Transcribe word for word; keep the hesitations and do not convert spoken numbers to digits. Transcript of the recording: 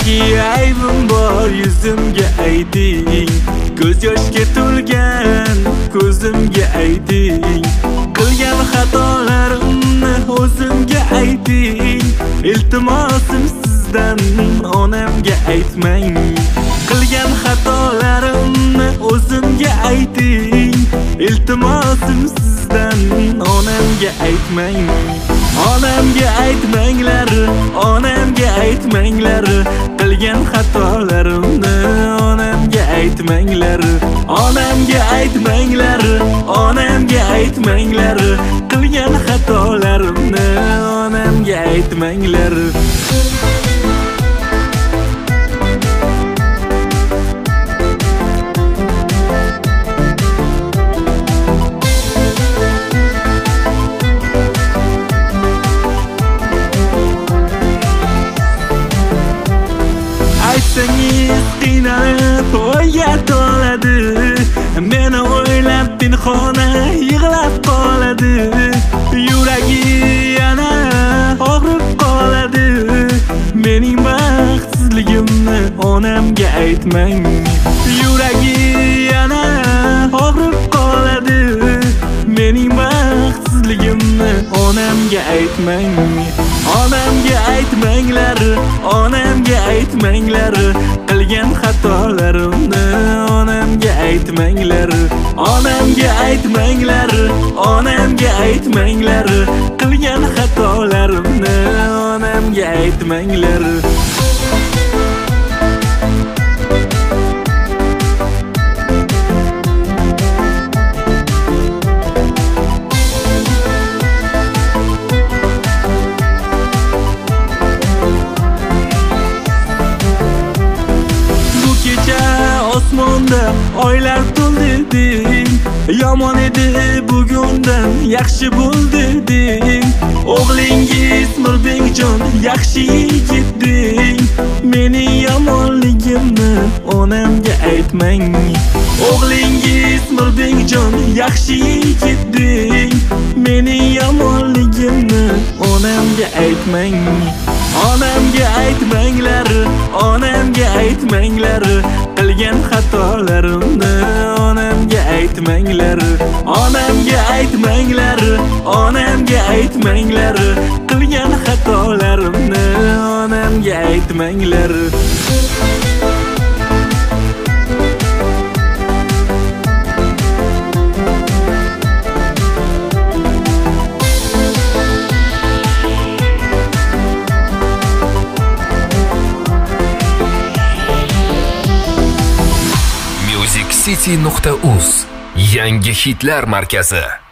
Nechchi aybim bor yuzimga ayting, ko'z yoshga to'lgan ko'zimga ayting, qilgan xatolarimni o'zimga ayting, iltimosim sizdan onamga aytmang, qilgan xatolarimni o'zimga ayting, iltimosim sizdan onamga aytmang. Onamga aytmanglar, onamga aytmanglar, qilgan xatolarimni onamga aytmanglar, onamga aytmanglar, onamga aytmanglar, qilgan xatolarimni onamga aytmanglar. Aytsangiz qiynalib o'yga to'ladi, meni o'ylab pinhona yig'lab qoladi, yuragi yana og'rib qoladi. Mening baxtsizligimni onamga aytmang, yuragi yana og'rib qoladi. Mening baxtsizligimni onamga aytmang, onamga aytmanglar, onamga aytmanglar, qilgan xatolarimni onamga aytmanglar, onamga aytmanglar, onamga aytmanglar, qilgan xatolarimni onamga aytmanglar. Osmonda oylar to'ldi deng, yomon edi bugundan yaxshi bo'ldi deng. O'g'lingiz Mirbekjon yaxshi yigit deng, mening yomonligimni onamga aytmang. O'g'lingiz Mirbekjon yaxshi yigit deng, mening yomonligimni onamga aytmang. Onamga aytmanglar, onamga aytmanglar, qilgan xatolarimni onamga aytmanglar, onamga aytmanglar, onamga aytmanglar, qilgan xatolarimni onamga aytmanglar. Music City nuqta uz yangi hitlar markazi.